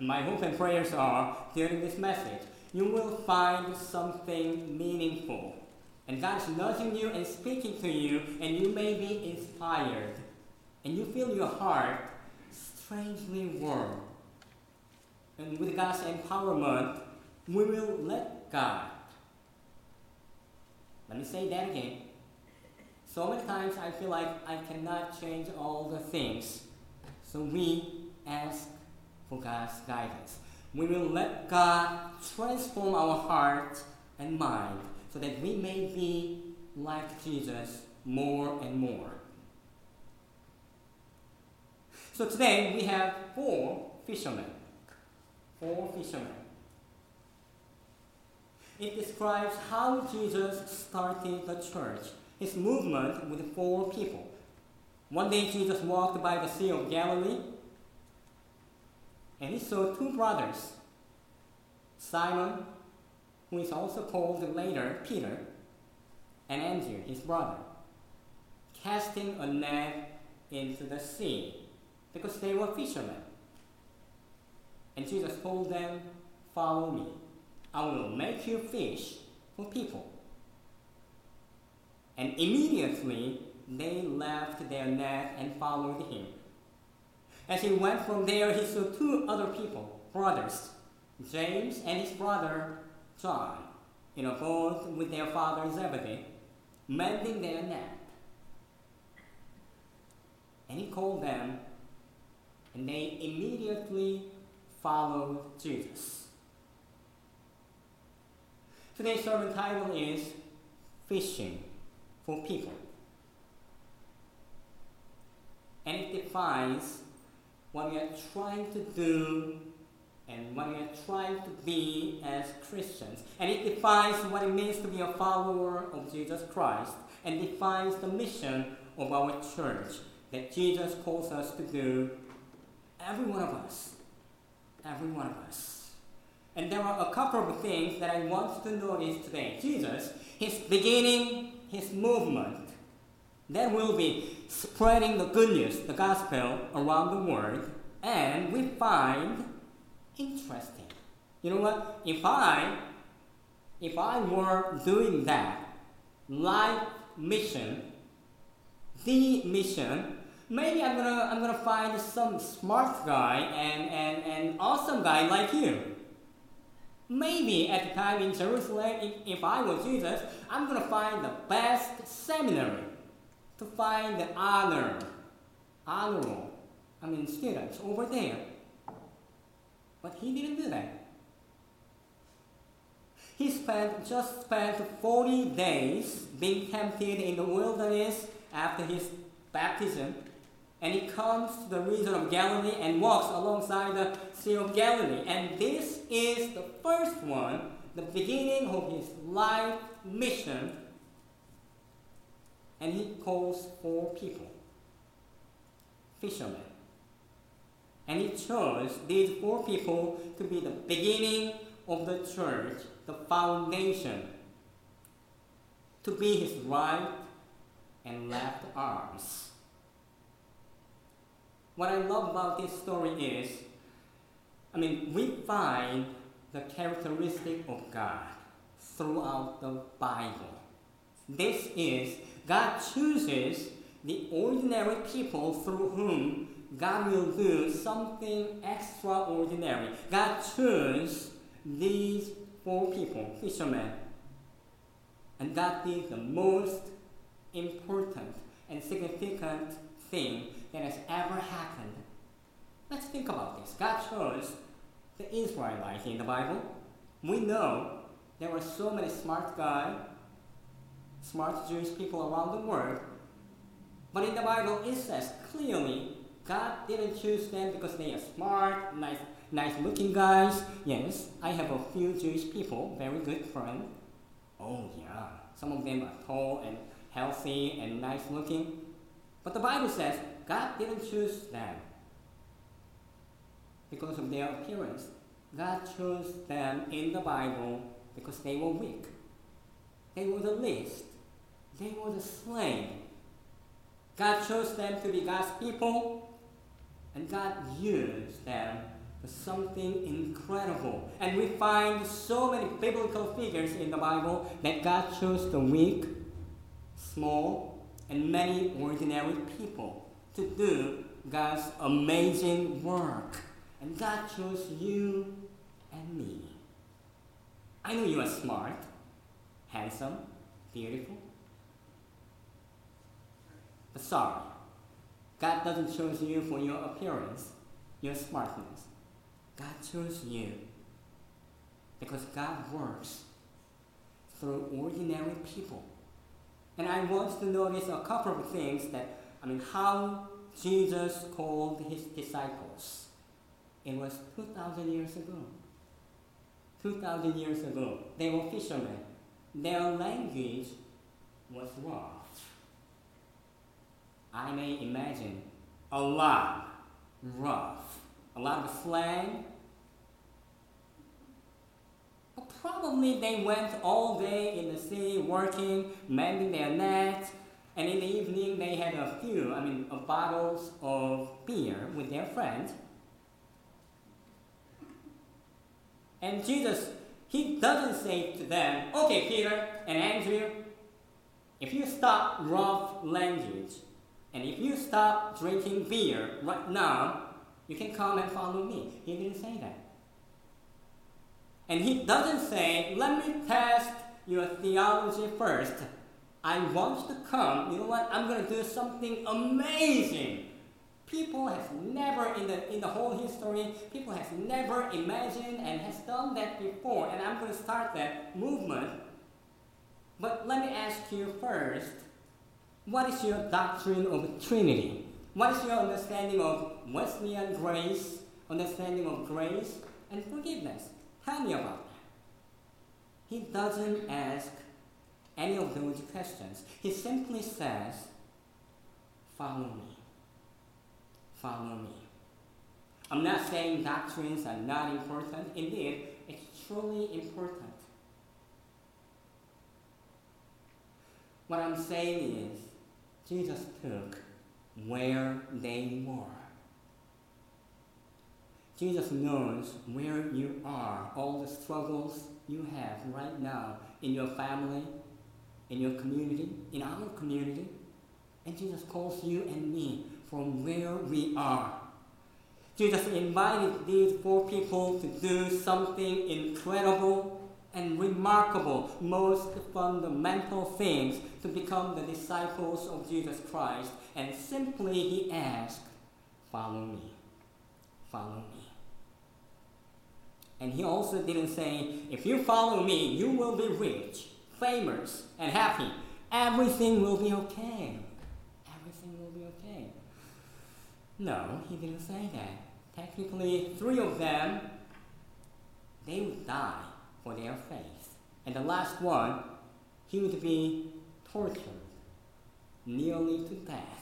And my hope and prayers are, during this message, you will find something meaningful. And God is nudging you and speaking to you, and you may be inspired. And you feel your heart strangely warm. And with God's empowerment, we will let God. Let me say that again. So many times I feel like I cannot change all the things. So we ask for God's guidance. We will let God transform our heart and mind so that we may be like Jesus more and more. So today we have four fishermen. It describes how Jesus started the church, his movement with four people. One day Jesus walked by the Sea of Galilee, and he saw two brothers, Simon, who is also called later Peter, and Andrew, his brother, casting a net into the sea because they were fishermen. And Jesus told them, "Follow me. I will make you fish for people." And immediately they left their net and followed him. As he went from there, he saw two other people, brothers, James and his brother John, in a boat with their father Zebedee, mending their net. And he called them, and they immediately followed Jesus. Today's sermon title is Fishing for People. And it defines what we are trying to do and what we are trying to be as Christians. And it defines what it means to be a follower of Jesus Christ, and defines the mission of our church that Jesus calls us to do, every one of us. And there are a couple of things that I want to notice today. Jesus, he's beginning his movement that will be spreading the good news, the gospel, around the world, and we find interesting. You know what? If I were doing that, life mission, the mission, maybe I'm gonna find some smart guy and awesome guy like you. Maybe at the time in Jerusalem, if I were Jesus, I'm gonna find the best seminary to find the honorable students over there. But he didn't do that. He just spent 40 days being tempted in the wilderness after his baptism. And he comes to the region of Galilee and walks alongside the Sea of Galilee. And this is the first one, the beginning of his life mission. And he calls four people, fishermen. And he chose these four people to be the beginning of the church, the foundation, to be his right and left arms. What I love about this story is, we find the characteristic of God throughout the Bible. This is, God chooses the ordinary people through whom God will do something extraordinary. God chose these four people, fishermen, and God did the most important and significant thing that has ever happened. Let's think about this. God chose the Israelites in the Bible. We know there were so many smart Jewish people around the world. But in the Bible it says clearly God didn't choose them because they are smart, nice looking guys. Yes, I have a few Jewish people, very good friends. Oh yeah, some of them are tall and healthy and nice looking. But the Bible says God didn't choose them because of their appearance. God chose them in the Bible because they were weak. They were the least. They were the slain. God chose them to be God's people, and God used them something incredible. And we find so many biblical figures in the Bible that God chose the weak, small, and many ordinary people to do God's amazing work. And God chose you and me. I know you are smart, handsome, beautiful. But sorry, God doesn't choose you for your appearance, your smartness. God chose you because God works through ordinary people. And I want to notice a couple of things how Jesus called his disciples. It was 2,000 years ago. 2,000 years ago, they were fishermen. Their language was rough. I may imagine a lot rough, a lot of slang. But probably they went all day in the sea working, mending their nets, and in the evening they had a few, bottles of beer with their friends. And Jesus, he doesn't say to them, okay, Peter and Andrew, if you stop rough language, and if you stop drinking beer right now, you can come and follow me. He didn't say that. And he doesn't say, let me test your theology first. I want you to come. You know what? I'm going to do something amazing. People have never, in the whole history, people have never imagined and has done that before. And I'm going to start that movement. But let me ask you first, what is your doctrine of Trinity? What is your understanding of Wesleyan grace, understanding of grace and forgiveness? Tell me about that. He doesn't ask any of those questions. He simply says, follow me. Follow me. I'm not saying doctrines are not important. Indeed, it's truly important. What I'm saying is, Jesus took where they were. Jesus knows where you are, all the struggles you have right now in your family, in your community, in our community. And Jesus calls you and me from where we are. Jesus invited these 4 people to do something incredible and remarkable, most fundamental things to become the disciples of Jesus Christ. And simply he asked, follow me, follow me. And he also didn't say, if you follow me, you will be rich, famous, and happy. Everything will be okay. Everything will be okay. No, he didn't say that. Technically, 3 of them, they would die for their faith. And the last one, he would be tortured, nearly to death.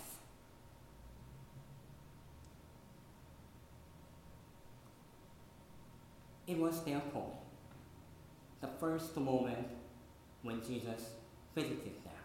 It was their call. The first moment when Jesus visited them.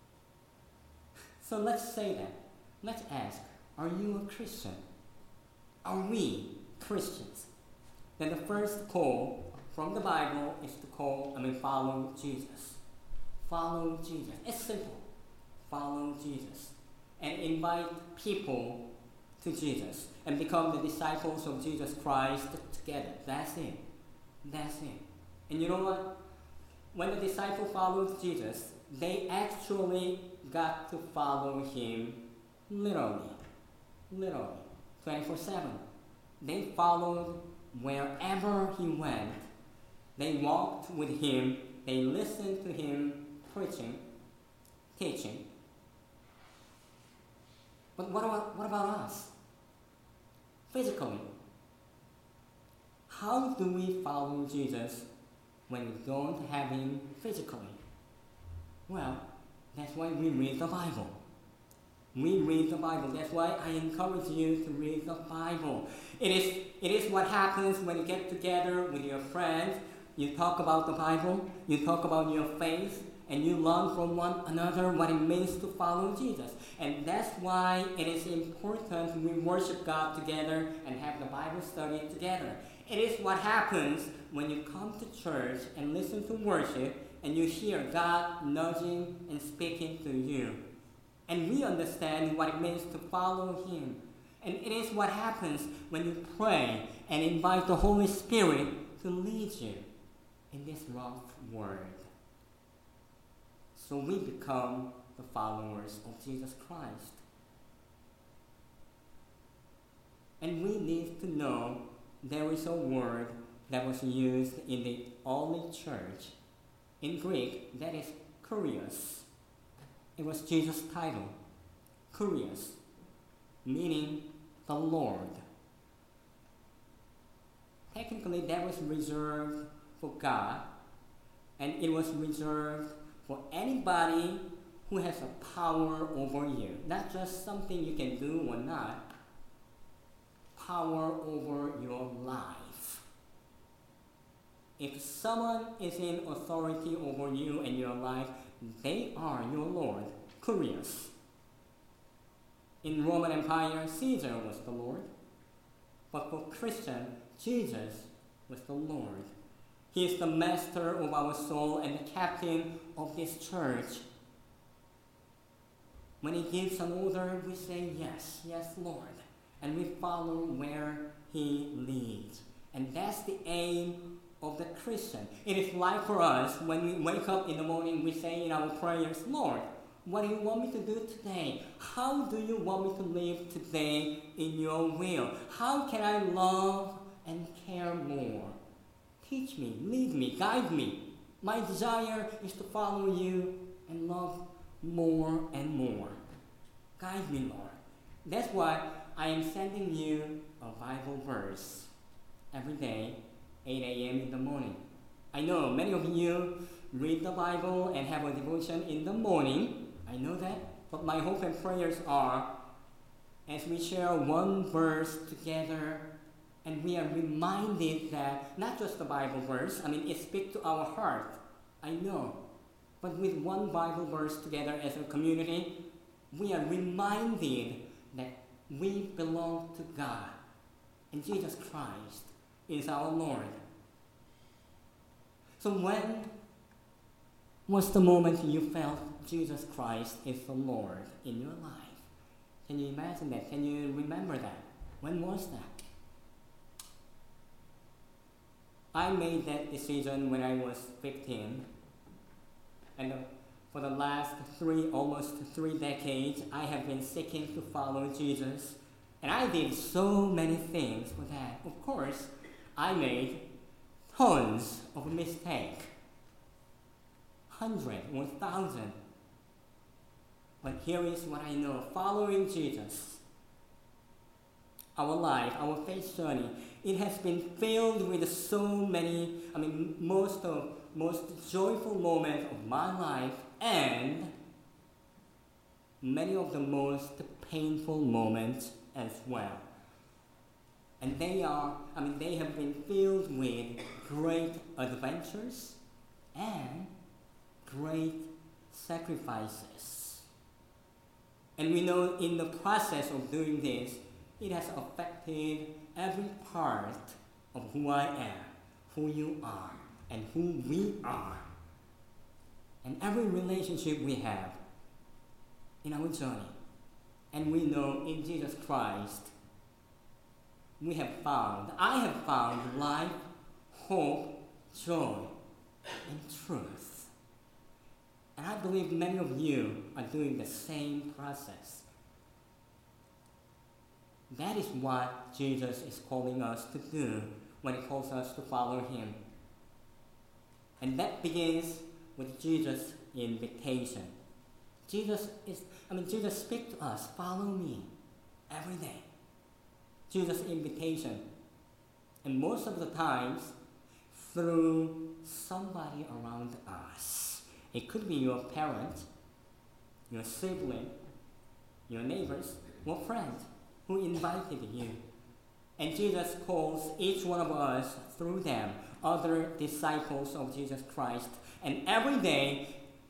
So let's say that. Let's ask, are you a Christian? Are we Christians? Then the first call from the Bible is to follow Jesus. Follow Jesus. It's simple. Follow Jesus. And invite people to Jesus and become the disciples of Jesus Christ together. That's it. That's it. And you know what? When the disciple followed Jesus, they actually got to follow him literally. Literally. 24/7. They followed wherever he went. They walked with him. They listened to him preaching, teaching. But what about us? Physically, how do we follow Jesus when we don't have him physically? Well, that's why we read the Bible. We read the Bible. That's why I encourage you to read the Bible. It is what happens when you get together with your friends. You talk about the Bible. You talk about your faith. and you learn from one another what it means to follow Jesus. And that's why it is important we worship God together and have the Bible study together. It is what happens when you come to church and listen to worship and you hear God nudging and speaking to you. And we understand what it means to follow Him. And it is what happens when you pray and invite the Holy Spirit to lead you in this rough world. So we become the followers of Jesus Christ. And we need to know there is a word that was used in the early church. In Greek, that is kurios. It was Jesus' title, kurios, meaning the Lord. Technically, that was reserved for God, and it was reserved for anybody who has a power over you. Not just something you can do or not, power over your life. If someone is in authority over you and your life, they are your Lord, kurios. In Roman Empire, Caesar was the Lord. But for Christian, Jesus was the Lord. He is the master of our soul and the captain of this church. When He gives an order, we say, yes, yes, Lord. And we follow where He leads. And that's the aim of the Christian. It is like for us, when we wake up in the morning, we say in our prayers, Lord, what do you want me to do today? How do you want me to live today in your will? How can I love and care more? Teach me, lead me, guide me. My desire is to follow you and love more and more. Guide me, Lord. That's why I am sending you a Bible verse every day, 8 a.m. in the morning. I know many of you read the Bible and have a devotion in the morning. I know that. But my hope and prayers are, as we share one verse together, and we are reminded that not just the Bible verse, it speaks to our heart, I know. But with one Bible verse together as a community, we are reminded that we belong to God. And Jesus Christ is our Lord. So when was the moment you felt Jesus Christ is the Lord in your life? Can you imagine that? Can you remember that? When was that? I made that decision when I was 15. And for the last almost three decades, I have been seeking to follow Jesus. And I did so many things for that. Of course, I made tons of mistakes. 100 or 1,000. But here is what I know. Following Jesus, our life, our faith journey, it has been filled with so many, most joyful moments of my life and many of the most painful moments as well. And they have been filled with great adventures and great sacrifices. And we know in the process of doing this, it has affected every part of who I am, who you are, and who we are. And every relationship we have in our journey. And we know in Jesus Christ, I have found life, hope, joy, and truth. And I believe many of you are doing the same process. That is what Jesus is calling us to do when He calls us to follow Him. And that begins with Jesus' invitation. Jesus speaks to us, follow me every day. Jesus' invitation. And most of the times, through somebody around us. It could be your parent, your sibling, your neighbors, or friends who invited you. And Jesus calls each one of us through them, other disciples of Jesus Christ. And every day,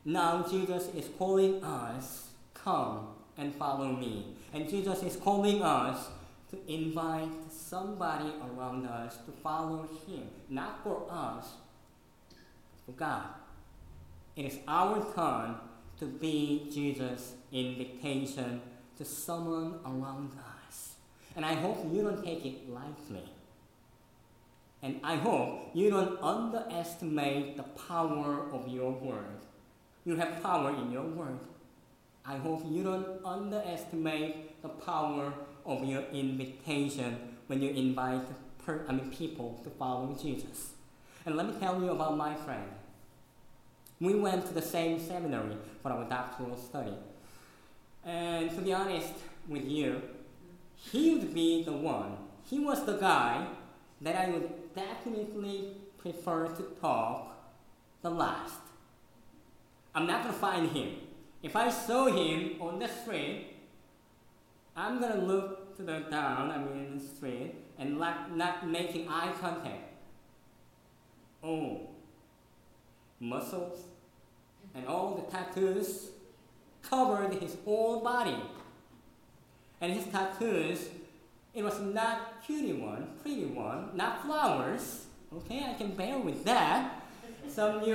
Now Jesus is calling us, come and follow me. And Jesus is calling us to invite somebody around us to follow him. Not for us, but for God. It is our turn to be Jesus' invitation to someone around us. And I hope you don't take it lightly. And I hope you don't underestimate the power of your word. You have power in your word. I hope you don't underestimate the power of your invitation when you invite people to follow Jesus. And let me tell you about my friend. We went to the same seminary for our doctoral study. And to be honest with you, he would be the one. He was the guy that I would definitely prefer to talk the last. I'm not going to find him. If I saw him on the street, I'm going to look to the street and not making eye contact. Oh, muscles and all the tattoos covered his whole body. And his tattoos, it was not pretty one, not flowers. Okay, I can bear with that. Some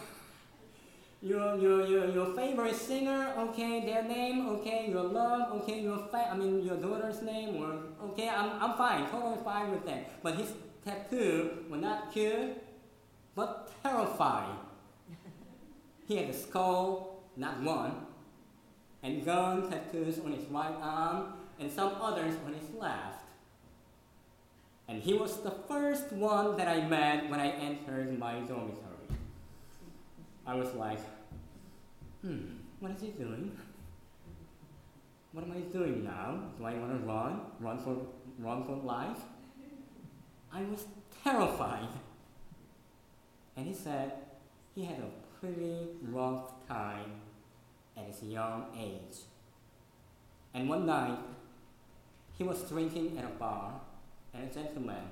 your favorite singer, okay, their name, okay, your love, okay, your daughter's name, or okay, I'm fine, totally fine with that. But his tattoo were not cute, but terrifying. He had a skull, not one, and gun tattoos on his right arm, and some others on his left. And he was the first one that I met when I entered my dormitory. I was like, what is he doing? What am I doing now? Do I want to run for life? I was terrified. And he said he had a pretty rough time at his young age. And one night, he was drinking at a bar, and a gentleman,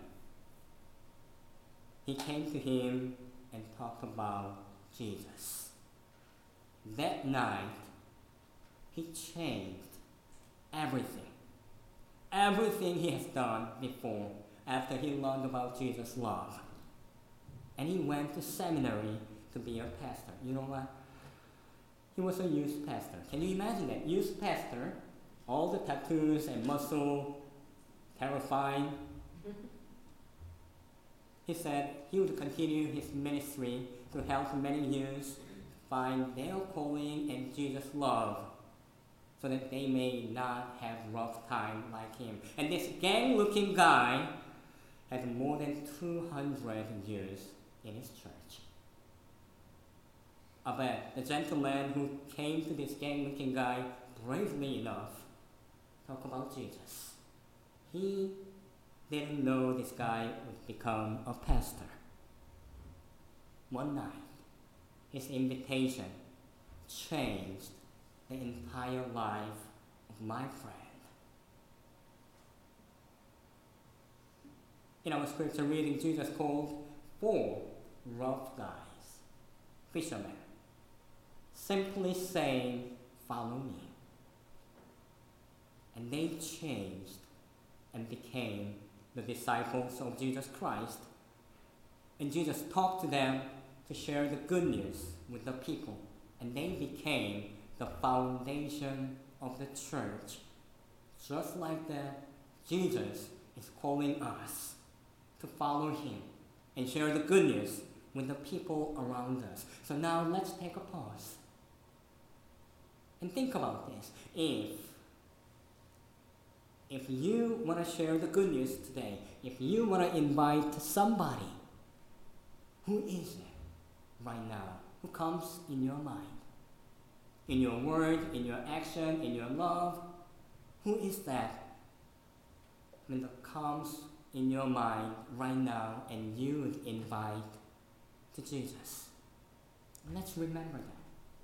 he came to him and talked about Jesus. That night, he changed everything. Everything he has done before after he learned about Jesus' love. And he went to seminary to be a pastor. You know what? He was a youth pastor. Can you imagine that? Youth pastor, all the tattoos and muscle, terrifying. He said he would continue his ministry to help many youths find their calling and Jesus' love so that they may not have rough time like him. And this gang-looking guy had more than 200 years in his church. I bet the gentleman who came to this gang-looking guy bravely enough to talk about Jesus, he didn't know this guy would become a pastor. One night, his invitation changed the entire life of my friend. In our scripture reading, Jesus called 4 rough guys, fishermen, simply saying, "Follow me." And they changed and became the disciples of Jesus Christ. And Jesus talked to them to share the good news with the people. And they became the foundation of the church. Just like that, Jesus is calling us to follow him and share the good news with the people around us. So now let's take a pause and think about this. If you want to share the good news today, if you want to invite somebody, who is it right now who comes in your mind? In your word, in your action, in your love? Who is that that comes in your mind right now and you would invite to Jesus? Let's remember that.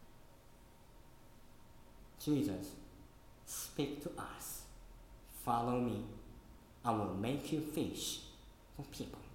Jesus, speak to us. Follow me. I will make you fish for people.